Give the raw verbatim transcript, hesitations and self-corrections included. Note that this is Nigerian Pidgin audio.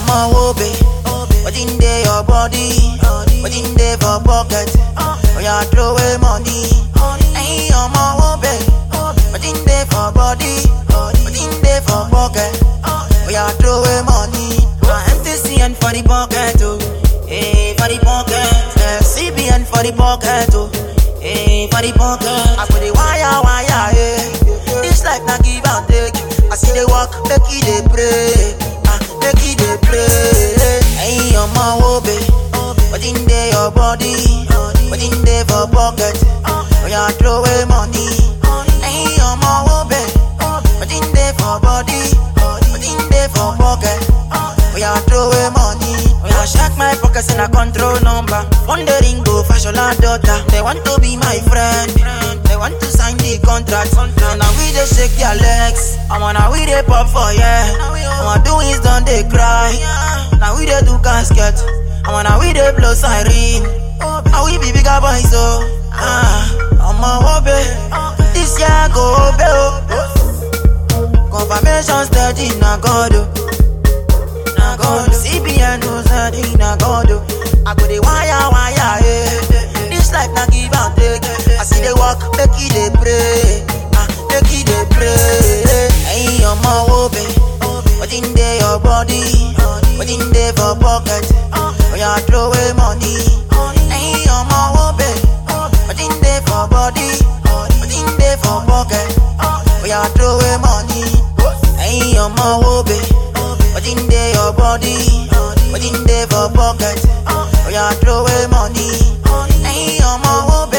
my wobe. What in there your body? What in there for pocket? Oh yeah, throw away money. Hey, I'm my wobe. What in there for body? What in there for pocket? Oh yeah, throw away money. M T C N for the pocket, oh. Hey, for the pocket. C B N for the pocket, oh. Hey, for the pocket. I put the wire, wire, hey. This life not give and take. I see they walk, make it they pray. Ah, make it they pray. Hey, I'm my wobe. What in there your body? What in there for pocket? Oh yeah, throw away money. Hey, I'm my wobe. What in there for body? What in there for pocket? Oh yeah, throw away money. Oh yeah, check my pockets and a control number. Wondering go fashion la daughter. They want to be my friend. They want to sign the contract. And now we they shake their legs. I'm on a we they pop for yeah. I'm do is done they cry. Now we they do casket. I'm on a we they blow siren. Now we be bigger boys so. Ah, I'm a wobe. This year go obe. Confirmation steady na God. Na God. C B N knows steady na God. I go the wire wire. Eh. This life na give and take. I see they walk, make it they pray. Ah, make it they pray. Hey, I'm a wobe. What in there your body? What in there for pocket? Oh yeah, throw away money. Hey, I'm a wobe. What in there for body? What in there for pocket? Oh yeah, throw away money. Hey, I'm a wobe. What in there your body? What in there for pocket? Oh yeah, throw away money. Hey, I'm a wobe.